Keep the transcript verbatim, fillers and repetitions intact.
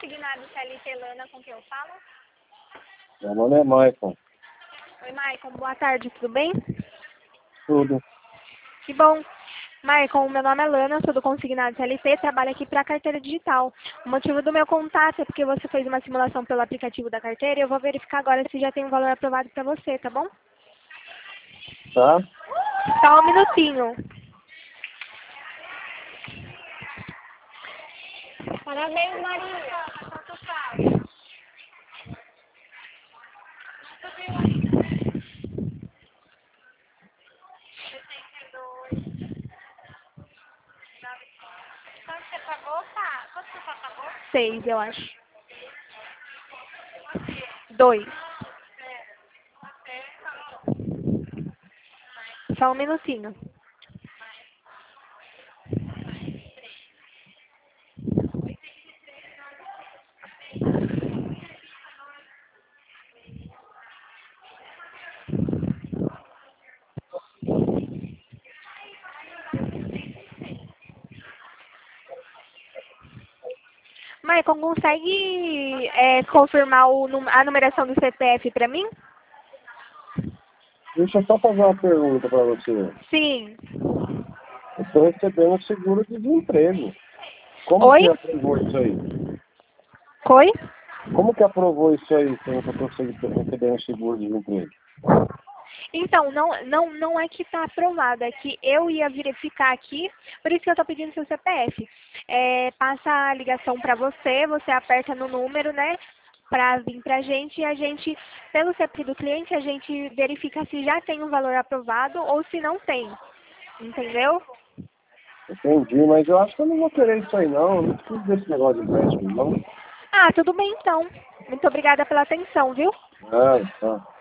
consignado C L T Lana, com quem eu falo? Meu nome é Maicon. Oi, Maicon. Boa tarde, tudo bem? Tudo. Que bom. Maicon, meu nome é Lana, sou do Consignado C L T, trabalho aqui para a carteira digital. O motivo do meu contato é porque você fez uma simulação pelo aplicativo da carteira e eu vou verificar agora se já tem um valor aprovado para você, tá bom? Tá? Só um minutinho. Parabéns, Maria. Quanto faz? Quanto você pagou, tá? Quanto você pagou? Seis, eu acho. Dois. Só um minutinho. Maicon, consegue é, confirmar o, num- a numeração do C P F para mim? Deixa eu só fazer uma pergunta para você. Sim. Eu estou recebendo seguro de desemprego. Como Oi? que aprovou isso aí? Oi? Como que aprovou isso aí, sendo que eu estou recebendo seguro de desemprego? Então, não, não, não é que está aprovado, é que eu ia verificar aqui, por isso que eu estou pedindo seu C P F. É, passa a ligação para você, você aperta no número, né, para vir para a gente, e a gente, pelo C P F do cliente, a gente verifica se já tem um valor aprovado ou se não tem, entendeu? Entendi, mas eu acho que eu não vou querer isso aí não. Eu não preciso desse negócio de empréstimo, não. Ah, tudo bem então. Muito obrigada pela atenção, viu? Ah, tá.